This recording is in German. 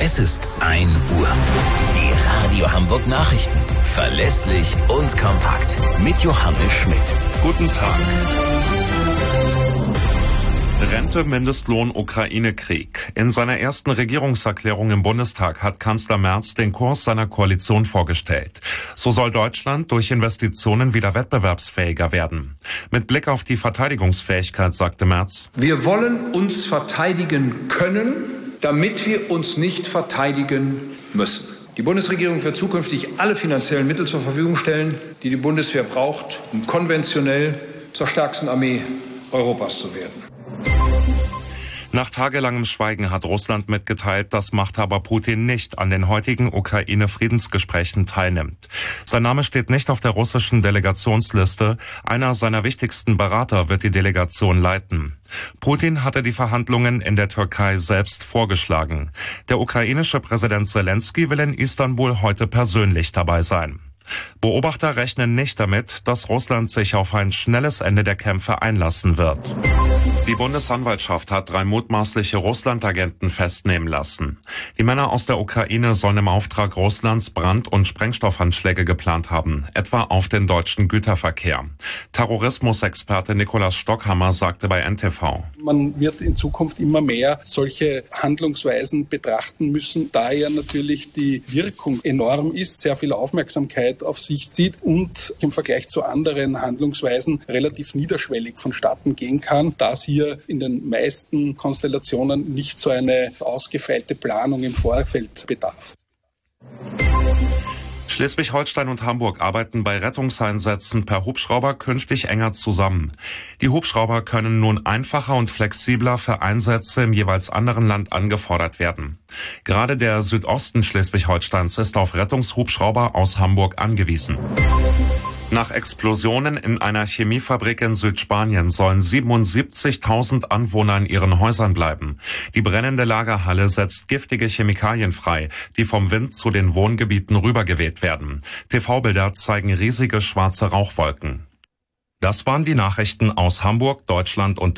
Es ist 1 Uhr. Die Radio Hamburg Nachrichten. Verlässlich und kompakt. Mit Johannes Schmidt. Guten Tag. Rente, Mindestlohn, Ukraine-Krieg. In seiner ersten Regierungserklärung im Bundestag hat Kanzler Merz den Kurs seiner Koalition vorgestellt. So soll Deutschland durch Investitionen wieder wettbewerbsfähiger werden. Mit Blick auf die Verteidigungsfähigkeit sagte Merz: Wir wollen uns verteidigen können, damit wir uns nicht verteidigen müssen. Die Bundesregierung wird zukünftig alle finanziellen Mittel zur Verfügung stellen, die die Bundeswehr braucht, um konventionell zur stärksten Armee Europas zu werden. Nach tagelangem Schweigen hat Russland mitgeteilt, dass Machthaber Putin nicht an den heutigen Ukraine-Friedensgesprächen teilnimmt. Sein Name steht nicht auf der russischen Delegationsliste. Einer seiner wichtigsten Berater wird die Delegation leiten. Putin hatte die Verhandlungen in der Türkei selbst vorgeschlagen. Der ukrainische Präsident Zelensky will in Istanbul heute persönlich dabei sein. Beobachter rechnen nicht damit, dass Russland sich auf ein schnelles Ende der Kämpfe einlassen wird. Die Bundesanwaltschaft hat 3 mutmaßliche Russland-Agenten festnehmen lassen. Die Männer aus der Ukraine sollen im Auftrag Russlands Brand- und Sprengstoffanschläge geplant haben, etwa auf den deutschen Güterverkehr. Terrorismusexperte Nikolaus Stockhammer sagte bei NTV: Man wird in Zukunft immer mehr solche Handlungsweisen betrachten müssen, da ja natürlich die Wirkung enorm ist, sehr viel Aufmerksamkeit auf sich zieht und im Vergleich zu anderen Handlungsweisen relativ niederschwellig vonstatten gehen kann, da es hier in den meisten Konstellationen nicht so eine ausgefeilte Planung im Vorfeld bedarf. Schleswig-Holstein und Hamburg arbeiten bei Rettungseinsätzen per Hubschrauber künftig enger zusammen. Die Hubschrauber können nun einfacher und flexibler für Einsätze im jeweils anderen Land angefordert werden. Gerade der Südosten Schleswig-Holsteins ist auf Rettungshubschrauber aus Hamburg angewiesen. Nach Explosionen in einer Chemiefabrik in Südspanien sollen 77.000 Anwohner in ihren Häusern bleiben. Die brennende Lagerhalle setzt giftige Chemikalien frei, die vom Wind zu den Wohngebieten rübergeweht werden. TV-Bilder zeigen riesige schwarze Rauchwolken. Das waren die Nachrichten aus Hamburg, Deutschland und